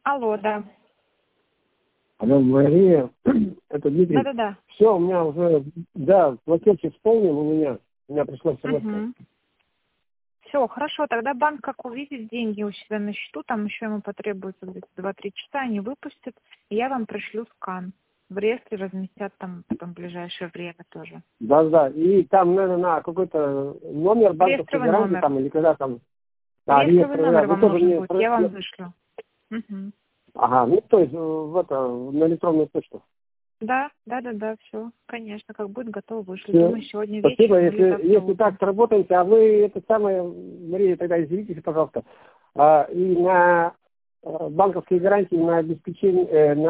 Алло, да. Алло, Мария, это Дмитрий. Да-да-да. Все, у меня уже, да, платеж исполнен у меня пришла смс. Все, хорошо, тогда банк, как увидит деньги у себя на счету, там еще ему потребуется где-то 2-3 часа, они выпустят, и я вам пришлю скан. В реестре разместят там потом в ближайшее время тоже. Да, и там, наверное, на какой-то номер банковской Реестровый гарантии номер. там, или когда там... Реестровый номер вы вам тоже нужен мне... будет, я вам вышлю. Мгм. Ага, ну то есть на электронную почту. Да, все, конечно, как будет готово, вышлю. Всё. Думаю, сегодня Спасибо, вечером или завтра если утром. так сработаете, а вы это самое, Мария, тогда извините, пожалуйста, и на банковские гарантии на обеспечение,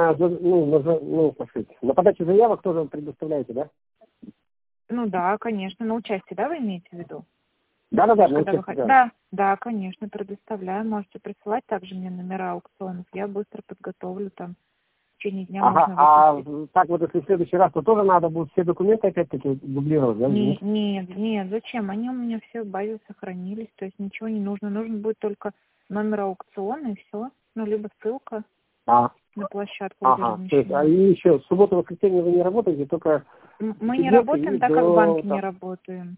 так сказать, на подачу заявок тоже предоставляете, да? Ну да, конечно, на участие, да, вы имеете в виду? Да, То есть, на когда вы участие, хотите. да. Да, конечно, предоставляю. Можете присылать также мне номера аукционов. Я быстро подготовлю там. В течение дня Ага, можно а выпустить. так вот, если в следующий раз, то тоже надо будет все документы опять-таки дублировать, да? Нет, зачем? Они у меня все в базе сохранились, то есть ничего не нужно. Нужен будет только номер аукциона и все. Ну, либо ссылка А, на площадку, где ага, то есть, размещено. и еще, в субботу-воскресенье вы не работаете, только Мы не четверг работаем, и так как в до, банке не там, работаем.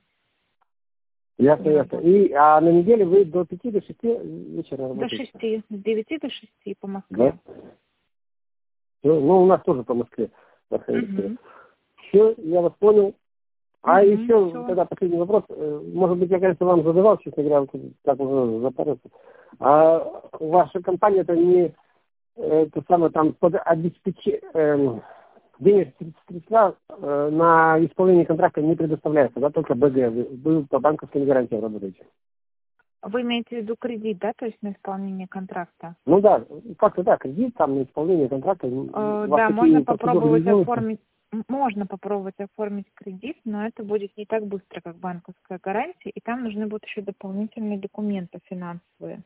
ясно, Не ясно. работаем. А на неделе вы до 5 до 6 вечера До работаете? 6, с 9 до 6 по Да. Москве. Ну, у нас тоже по Москве находится. Угу. Все, я вас понял. А еще Все. тогда последний вопрос. Может быть, я, конечно, вам задавал, честно говоря, вот так уже запарился. А ваша компания это не это самое там под обеспечение денежные средства на исполнение контракта не предоставляется, да, только БГ. Вы по банковским гарантиям работаете. Вы имеете в виду кредит, да, то есть на исполнение контракта? Ну да, как-то да, кредит там на исполнение контракта. У вас Да, такие процедуры не делаются? можно попробовать оформить кредит, но это будет не так быстро, как банковская гарантия, и там нужны будут еще дополнительные документы финансовые.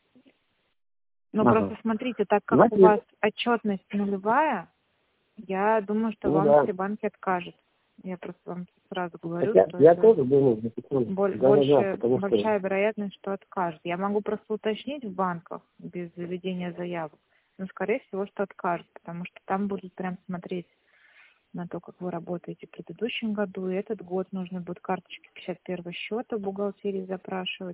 Но Ага. просто смотрите, так как у Знаете, вас отчетность нулевая, я думаю, что ну вам да. все банки откажут. Я просто вам сразу говорю, Хотя что я это тоже думал, на секунду. Да, потому что... большая вероятность, что откажут. Я могу просто уточнить в банках без заведения заявок, но скорее всего, что откажут, потому что там будут прям смотреть на то, как вы работаете в предыдущем году, и этот год нужно будет карточки 51 счета в бухгалтерии запрашивать.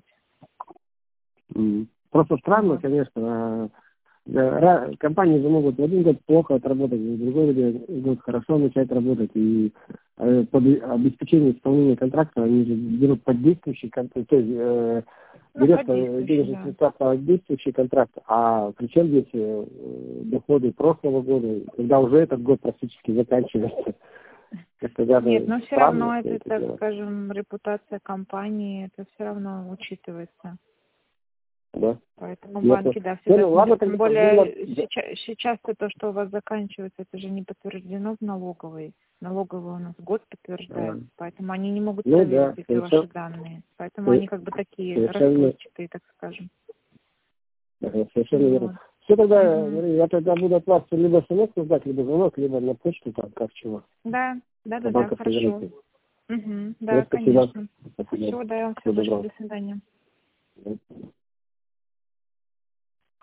Просто странно, Вот. конечно. Компании же могут в один год плохо отработать, в другой год хорошо начать работать. И под обеспечение исполнения контракта они же берут под действующий контракт, то есть Ну, берет подействующий, денежные да. средства под действующий контракт, а причем здесь доходы прошлого года, когда уже этот год практически заканчивается. Это Нет, даже но все странно равно все это, это так дело. скажем, репутация компании, это все равно учитывается. Да? Поэтому Ясно. банки, да, Ну, всегда ладно, смотрят. Тем тогда более было... сейчас-то то, что у вас заканчивается, это же не подтверждено в налоговой. Налоговая у нас год подтверждает, поэтому они не могут Ну проверить да, эти ваши данные. Поэтому Э, они как бы такие совершенно, расплывчатые, так скажем. совершенно верно. Вот. Все тогда, Мгм. я тогда буду от вас либо смс ждать, либо звонок, либо на почту, как чего, по Да, банковской хорошо. гарантии. Мгм. Ну, Да, спасибо. конечно. Спасибо. Всего, да, я вам всего Всего большое. доброго. До свидания.